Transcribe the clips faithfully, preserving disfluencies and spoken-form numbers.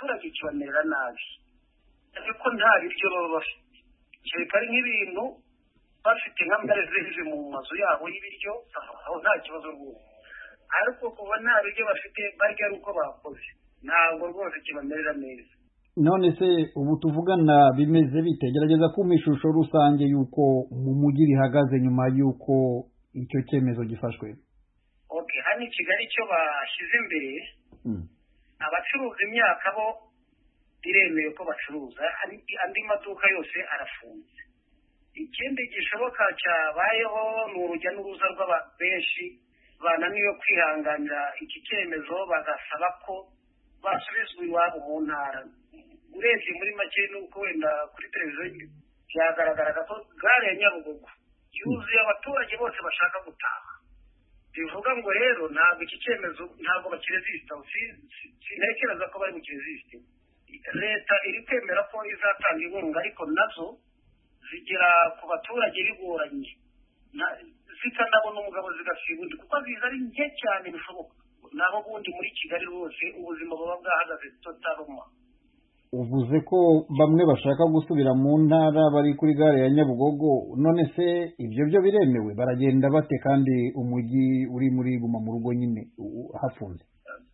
abaturage kibamerera nabi ariko nta biryo baba bafite kereka ari nk'ibintu bafite nk'amareserve mu mazu yabo y'ibiryo aho nta kibazo rwose ariko kuba nta biryo bafite barya ari uko bakoze ntabwo rwose kibamerera neza. None se ubu tuvugana bimeze bitegerageza kuma ishusho rusange yuko mu mujyi bihagaze nyuma yuko icyo cyemezo gifashwe? Okay, hano i Kigali cyo bashyize imbere mm. abacuruza imyaka bo biremewe ko bacuruza andi maduka yose arafunze. Ikindi gishoboka cyabayeho ni urujya n'uruza rw'abenshi bananiwe kwihanganira iki cyemezo bagasaba ko basubizwa iwabo mu ntara. Urebye muri make nuko wenda kuri televiziyo byagaragaraga ko gare ya Nyabugogo yuzuye abaturage bose bashaka gutaha. Bivuga ngo rero ntabwo iki cyemezo ntabwo bakiresista, sintekereza ko bari bukiresiste. Leta iri kwemera ko izatanga inkunga ariko nazo zigera ku baturage bigoranye zikanabona umugabo zigasiba undi kuko ziza ari nke cyane bishoboka. Naho bundi muri Kigali rwose ubuzima buba bwahagaze totaloma. Uvuze ko bamwe bashaka gusubira mu ntara bari kuri gare ya Nyabugogo, none se ibyo byo biremewe? Baragenda bate kandi umujyi uri muri guma mu rugo nyine hafunze?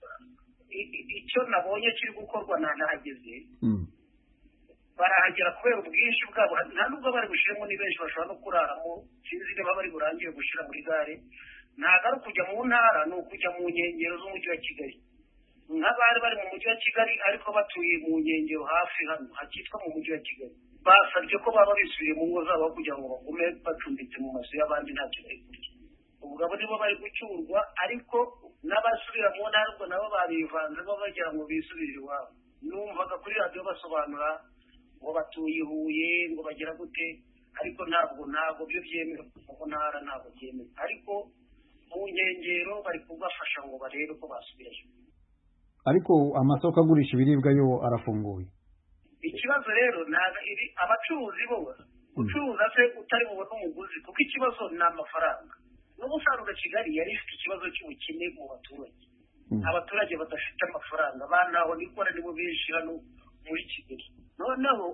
Icyo nabonye kiri gukorwa nahageze mm. barahagera kubera ubwinshi bwabo nta nubwo bari gushiramo ni benshi bashobora no kuraramo sinzi niba bari burangiye gushira muri gare. Ntabwo ari kujya mu ntara ni ukujya mu nkengero z'umujyi wa Kigali nk'abari bari mu mujyi wa Kigali ariko batuye mu nkengero hafi hano hakitwa mu mujyi wa Kigali basabye ko baba bisubiye mu ngo zabo kugira ngo bagume bacumbitse mu mazu y'abandi nta kintu kurya. Ubugabo nibo bari gucyurwa ariko n'abasubira mu ntara ubwo nabo babivanze bo bagira ngo bisubire iwabo. Numvaga kuri radiyo basobanura ngo batuye Huye ngo bagira gute ariko ntabwo ntabwo byo byemewe mu ntara ntabwo byemewe ariko mu nkengero bari kubafasha ngo barebe ko basubirayo. Ariko amasoko agurisha ibiribwa yo arafunguye. Ikibazo rero naga iri abacuruzi bo ucuruza se utari bubone umuguzi kuko ikibazo ni amafaranga. N'ubusanzwe Kigali yari ifite ikibazo cy'ubukene mu baturage mm. abaturage badafite amafaranga banaho nikora nibo benshi hano muri Kigali. Noneho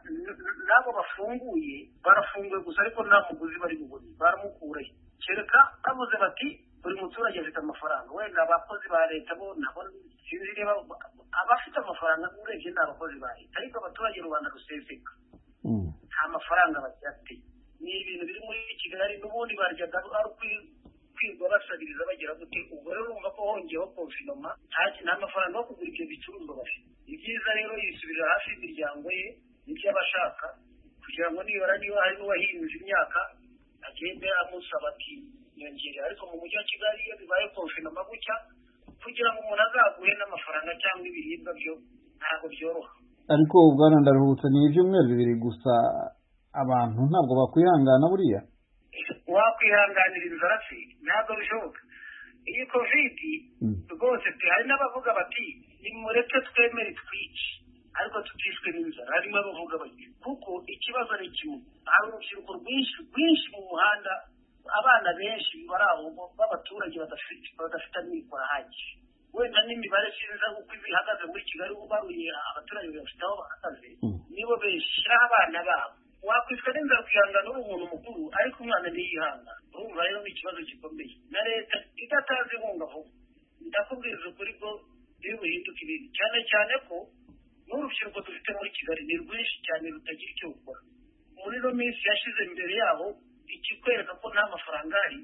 nabo bafunguye barafunguye gusa ariko nta muguzi bari bubone baramukurayo kereka bavuze bati buri muturage afite amafaranga. Wenda abakozi ba leta bo nabo sinzi niba abafite amafaranga urebye nta bakozi ba leta ariko abaturage rubanda ruseseka nta mafaranga bafite. Ni ibintu biri muri Kigali n'ubundi baryaga ari kwirwa basabiriza bagira gute. Ubwo rero urumva ko hongeyeho konfinoma nta mafaranga yo kugura ibyo bicuruzwa bafite. Ibyiza rero yisubirira hafi imiryango ye n'ibyo abashaka kugira ngo nibara niba hari n'uwahinze imyaka agende amusaba ati nyongere. Ariko mu mujyi wa Kigali iyo bibaye konfinoma gutya kugira ngo umuntu azaguhe n'amafaranga cyangwa ibiribwa byo ntabwo byoroha. Ariko ubwana ndaruhutse ni ibyumweru bibiri gusa abantu ntabwo bakwihangana buriya. Wakwihanganira inzara se ntabwo bishoboka. Iyi covid rwose pe hari n'abavuga bati nimureke twemere twice ariko tutishwe n'inzara. Harimo abavuga bati kuko ikibazo ni kimwe hari urubyiruko rwinshi rwinshi mu muhanda abana benshi bari aho b'abaturage badafite badafite amikoro ahagije. Wenda n'imibare sinza uko bihagaze muri Kigali ubaruye abaturage bafite aho bahagaze nibo beshyiraho abana babo. Wakwitwa n'inzara kwihangana uri umuntu mukuru ariko umwana ntiyihangana. Urumva rero ni ikibazo gikomeye na leta idatazi inkunga vuba. Ndakubwiriza ukuri ko biri buhinduke ibintu cyane cyane ko n'urubyiruko dufite muri Kigali ni rwinshi cyane rutagira icyo gukora. Muri ino minsi yashize imbere yabo ikikwereka ko nta mafaranga ari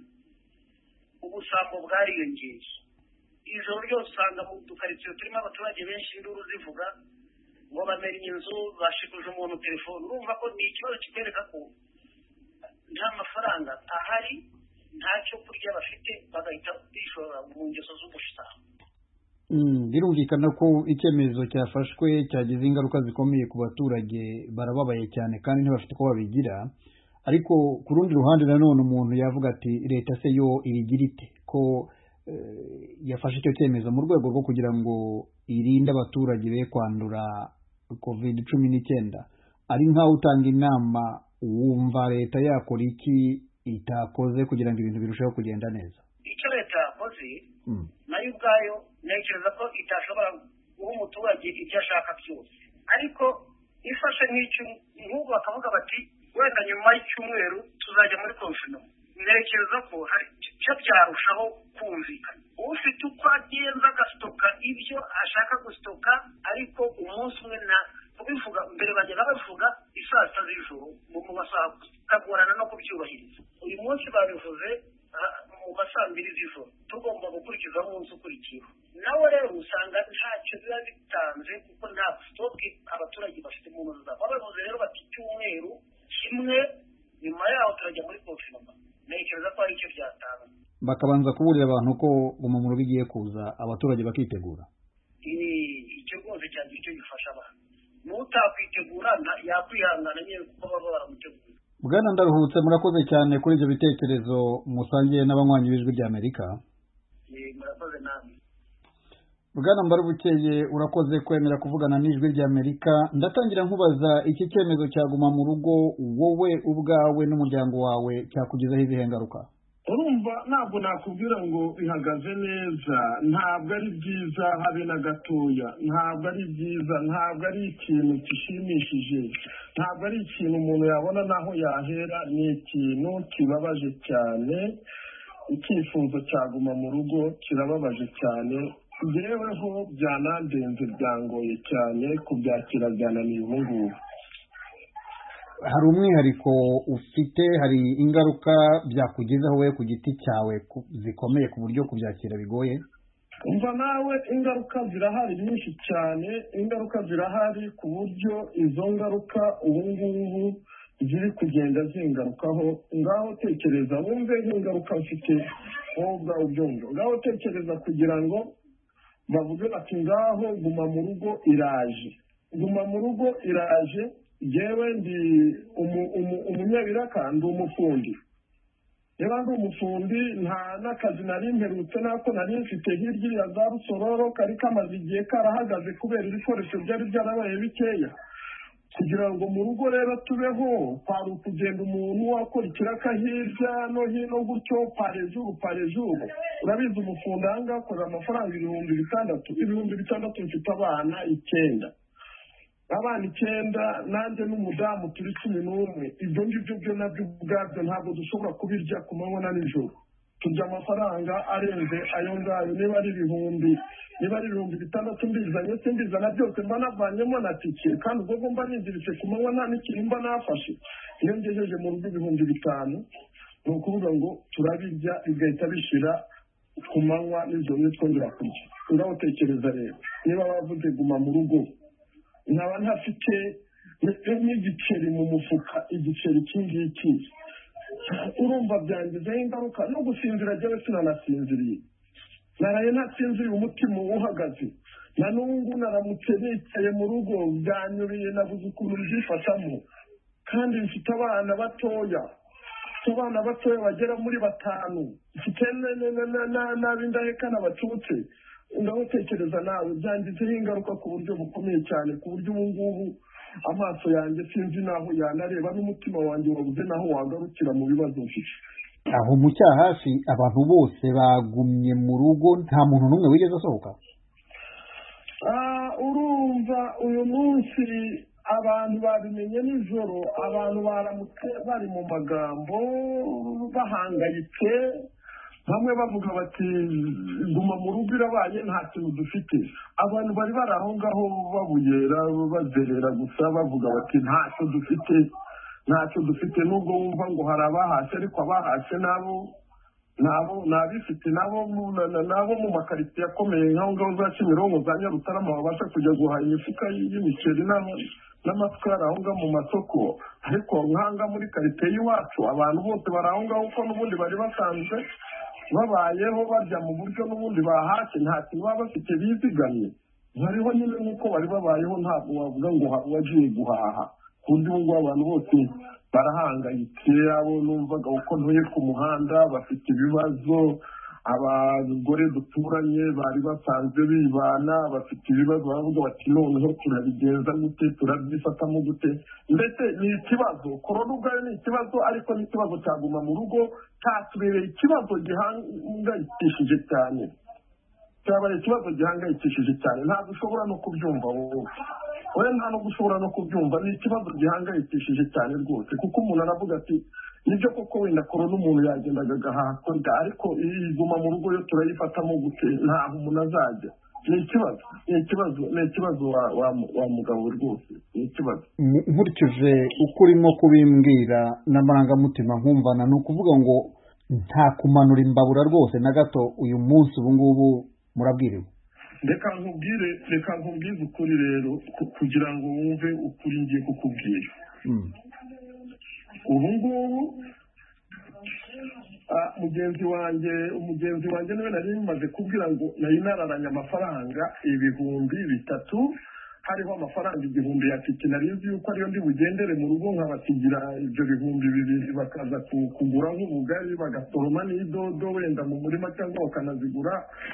ubusambo bwariyongeye. Ijoro ryose usanga mu dukaritsiye turimo abaturage benshi induru zivuga ngo bamenya inzu bashikuje umuntu telefone. Urumva ko ni ikibazo kikwereka ko nta mafaranga ahari ntacyo kurya bafite bagahita bishora mu ngeso z'ubushitani. Birumvikana ko icyemezo cyafashwe cyagize ingaruka zikomeye ku baturage barababaye cyane kandi ntibafite ko babigira. Ariko ku rundi ruhande nanone umuntu yavuga ati leta se yo irigira ite ko yafashe icyo cyemezo mu rwego rwo kugira ngo irinde abaturage be kwandura covid cumi n'icyenda. Ari nkaho utanga inama wumva leta yakora iki itakoze kugira ngo ibintu birusheho kugenda neza? Icyo leta yakoze nayo ubwayo ntekereza ko itashobora guha umuturage ibyo ashaka byose, ariko ifashe nk'icyo nk'ubu bakavuga bati wenda nyuma y'icyumweru tuzajya muri konfinoma, ntekereza ko hari icyo byarushaho kumvikana. Ufite uko agenza agasitoka ibyo ashaka gusitoka, ariko umunsi umwe na kubivuga mbere bajyaga bavuga isaa sita z'ijoro mu masaha kagorana no kubyubahiriza. Uyu munsi babivuze mu masaha mbiri z'ijoro, tugomba gukurikiza umunsi ukurikiyeho. Nawe rero usanga ntacyo biba bitanze kuko nta sitoke abaturage bafite mu nzu zabo. Babivuze rero bati icyumweru kimwe, nyuma yaho turajya muri konfinoma. Ntekereza ko ari icyo byatanga, bakabanza kuburira abantu ko guma mu rugo igiye kuza, abaturage bakitegura. Icyo rwose cyane icyo gifasha abantu, n'utakwitegura yakwihangana nyine kuko baba baramutegura. Bwana Ndaruhutse, murakoze cyane kuri ibyo bitekerezo musangiye n'abanywanyi b'Ijwi ry'Amerika. Murakoze namwe. Bwana Mbarubukeye, urakoze kwemera kuvugana n'Ijwi ry'Amerika. Ndatangira nkubaza, iki cyemezo cyaguma mu rugo wowe ubwawe n'umuryango wawe cyakugizeho izihe ngaruka? Urumva ntabwo nakubwira ngo bihagaze neza, ntabwo ari byiza habe na gatoya, ntabwo ari byiza, ntabwo ari ikintu gishimishije, ntabwo ari ikintu umuntu yabona naho yahera, ni ikintu kibabaje cyane. Icyifuzo cyaguma mu rugo kirababaje cyane, yeweho byanandenze, byangoye cyane kubyakira, byananiye ubu ngubu. Hari umwihariko ufite, hari ingaruka byakugezeho we ku giti cyawe zikomeye ku buryo kubyakira bigoye? Umva nawe, ingaruka zirahari nyinshi cyane, ingaruka zirahari ku buryo izo ngaruka ubu ngubu ziri kugenda zingarukaho. Ngaho tekereza, wumve nk'ingaruka mfite wowe ubwawe ubyumva. Ngaho tekereza kugira ngo bavuge bati ngaho guma mu rugo iraje, guma mu rugo iraje. Yewe ndi umunyabiraka, ndi umufundi. Niba ndi umufundi, nta n'akazi nari mperutse nako nari mfite hirya ya za Rusororo, kari kamaze igihe karahagaze kubera ibikoresho byari byarabaye bikeya. Kugira ngo mu rugo rero tubeho, kwari ukugenda umuntu wakora ikiraka hirya no hino gutyo, parejuru parejuru. Urabizi umufundi aha ngaha akorera amafaranga ibihumbi bitandatu, ibihumbi bitandatu mfite abana icyenda. Abana icyenda, nanjye n'umudamu turi cumi n'umwe. Ibyo ngibyo byo nabyo ubwabyo ntabwo dushobora kubirya ku manywa na nijoro. Turya amafaranga arenze ayo ngayo. Niba ari ibihumbi niba ari ibihumbi bitandatu mbizanye, se mbizana byose mba navanyemo na tike, kandi ubwo mba ninziritse ku manywa nta n'ikintu mba nafashe. Iyo ngejeje mu rugo ibihumbi bitanu, ni ukuvuga ngo turabirya bigahita bishira ku manywa nijoro twongera kurya. Ngaho tekereza rero, niba bavuze guma mu rugo, nkaba ntafite n'igiceri mu mufuka, igiceri kingiki, urumva byangizeho ingaruka. No gusinzira jyewe sinanasinziriye, naraye ntasinziriye, umutima uhagaze. Na n'ubu naramutse nicaye mu rugo, byanyuriye, nabuze ukuntu mbyifatamo. Kandi mfite abana batoya, mfite abana batoya bagera muri batanu, mfite n'ab'indahekana batutse. Ngaho tekereza nawe, byangizeho ingaruka ku buryo bukomeye cyane, ku buryo ubu ngubu amaso yanjye sinzi naho yanareba, n'umutima wanjye wabuze naho wagarukira mu bibazo mfite. Aho mu Cyahafi abantu bose bagumye mu rugo, nta muntu n'umwe wigeze asohoka? Urumva uyu munsi abantu babimenye nijoro, abantu baramutse bari mu magambo bahangayitse, bamwe bavuga bati guma mu rugo irabaye, nta kintu dufite. Abantu bari bari aho ngaho babuyera bazerera gusa, bavuga bati ntacyo dufite, ntacyo dufite. Nubwo wumva ngo hari abahashye, ariko abahashye nabo nabo nabifite, nabo nabo mu makaritsiye akomeye nk'aho ngaho za Kimironko, za Nyarutarama, babasha kujya guhaha imifuka y'imiceri n'amasukari aho ngaho mu masoko. Ariko nk'anga muri karitsiye y'iwacu abantu bose bari aho ngaho, kuko n'ubundi bari basanzwe babayeho barya mu buryo n'ubundi bahashye, nta kintu baba bafite bizigamye. Bariho nyine nk'uko bari babayeho, ntabwo wavuga ngo wagiye guhaha. Ku buryo ubu ngubu abantu bose barahangayitse. Abo numvaga uko ntuye ku muhanda bafite ibibazo, abagore duturanye bari basanzwe bibana bafite ibibazo, baravuga bati noneho turabigenza gute, turabyifatamo gute. Ndetse ni ikibazo, korona ubwayo ni ikibazo, ariko n'ikibazo cyaguma mu rugo cyatubereye ikibazo gihangayikishije cyane. cyabaye ikibazo gihangayikishije cyane ntabwo ushobora no kubyumva wowe wowe nta no gushobora no kubyumva ni ikibazo gihangayikishije cyane rwose kuko umuntu aravuga ati nibyo koko wenda korona umuntu yagendaga agahakorwa ariko iguma mu rugo yo turayifatamo gute ntaho umuntu azajya ni ikibazo ni ikibazo ni ikibazo wa mugabo rwose ni ikibazo nkurikije uko urimo kubimbwira n'amarangamutima nkumvana ni ukuvuga ngo nta kumanura imbabura rwose na gato uyu munsi ubu ngubu murabwiriwe reka nkubwire reka nkubwize ukuri rero kugira ngo wumve ukuri ngiye kukubwira ubu ngubu mugenzi wanjye umugenzi wanjye niwe nari maze kubwira ngo nari nararanye amafaranga ibihumbi bitatu hariho amafaranga igihumbi ya tike nari nzi yuko ariyo ndi bugendere mu rugo nkabasigira ibyo bihumbi bibiri bakaza kugura nk'ubugari bagasoroma n'idodo wenda mu murima cyangwa bakanazigura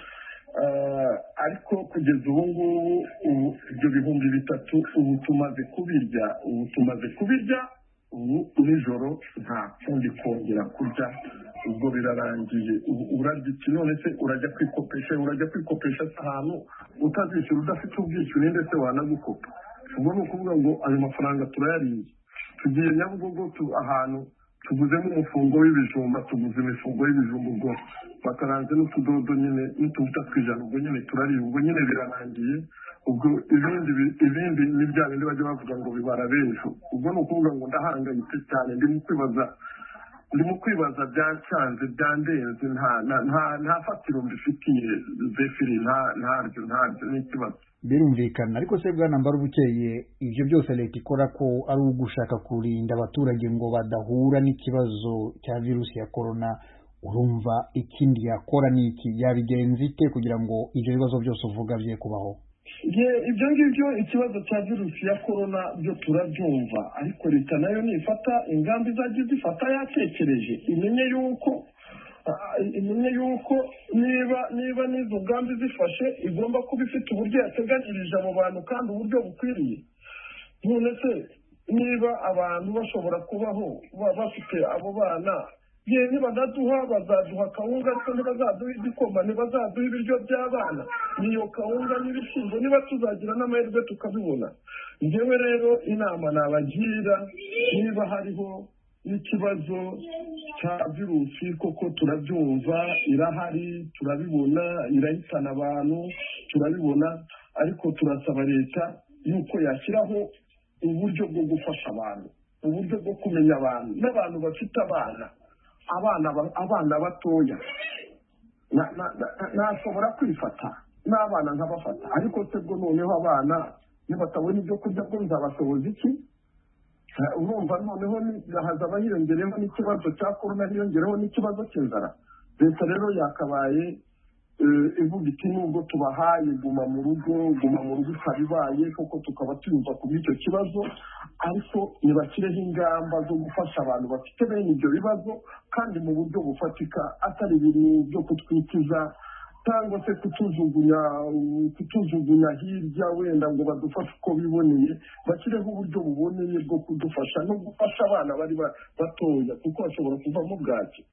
ariko kugeza ubu ngubu ibyo bihumbi bitatu ubu tumaze kubirya ubu tumaze kubirya ubu nijoro nta kundi kongera kurya ubwo birarangiye urarya iki none se urajya kwikopesha urajya kwikopesha ahantu utazishyura udafite ubwishyure ndetse wanagukopa ubwo ni ukuvuga ngo ayo mafaranga turayariye tugiye Nyabugogo ahantu tuguzemo umufungo w'ibijumba tuguze imifungo y'ibijumba ubwo bakaranze n'utudodo nyine n'utuvuta tw'ijana ubwo nyine turariye ubwo nyine birarangiye ubwo ibindi ibindi ni bya bindi bajya bavuga ngo bibara b'ejo ubwo ni ukuvuga ngo ndahangayitse cyane ndimo kwibaza ndimo kwibaza byancanze byandenze nta nta nta fatiro mbifitiye zefiri nta ntaryo ntaryo n'ikibazo birumvikana ariko se bwana Mbarubukeye ibyo byose leta ikora ko ari ugushaka kurinda abaturage ngo badahura n'ikibazo cya virusi ya corona urumva ikindi yakora n'iki yabigenza ite kugira ngo ibyo bibazo byose uvuga bye kubaho ibyo ngibyo ikibazo cya virusi ya corona byo turabyumva ariko leta nayo nifata ingamba izajya zifata yatekereje imenye yuko imenye yuko niba niba n'izo ngamba zifashe igomba kuba ifite uburyo yateganyirije abo bantu kandi uburyo bukwiriye none se niba abantu bashobora kubaho bafite abo bana yewe nibanaduha bazaduha kawunga ariko ntibazaduha igikoma ntibazaduha ibiryo by'abana niyo kawunga n'ibishyimbo niba tuzagira n'amahirwe tukabibona njyewe rero inama nabagira niba hariho n'ikibazo cya virusi koko turabyumva irahari turabibona irahitana abantu turabibona ariko turasaba leta yuko yashyiraho uburyo bwo gufasha abantu uburyo bwo kumenya abantu n'abantu bafite abana abana abana batoya nashobora kwifata n'abana nkabafata ariko se bwo noneho abana nibatabona ibyo kurya bwo nzabashoboza iki urumva noneho hazaba hiyongereho n'ikibazo cya korona hiyongereho n'ikibazo cy'inzara leta rero yakabaye ivuga iti nubwo tubahaye guma mu rugo guma mu rugo utabibaye koko tukaba tuyumva kuri icyo kibazo ariko nibashyireho ingamba zo gufasha abantu bafite bene ibyo bibazo kandi mu buryo bufatika atari ibintu byo kutwikiza cyangwa se kutujugunya kutujugunya hirya wenda ngo badufashe uko biboneye bashyireho uburyo buboneye bwo kudufasha no gufasha abana bari batoya kuko bashobora kuvamo bwaki